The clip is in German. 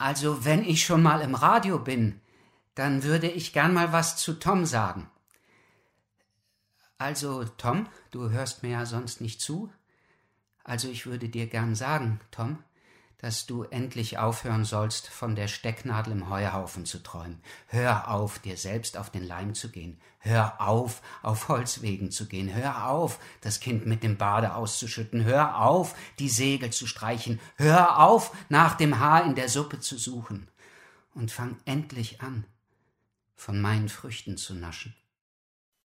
Also, wenn ich schon mal im Radio bin, dann würde ich gern mal was zu Tom sagen. Also, Tom, du hörst mir ja sonst nicht zu. Also, ich würde dir gern sagen, Tom, dass du endlich aufhören sollst, von der Stecknadel im Heuhaufen zu träumen. Hör auf, dir selbst auf den Leim zu gehen. Hör auf Holzwegen zu gehen. Hör auf, das Kind mit dem Bade auszuschütten. Hör auf, die Segel zu streichen. Hör auf, nach dem Haar in der Suppe zu suchen. Und fang endlich an, von meinen Früchten zu naschen.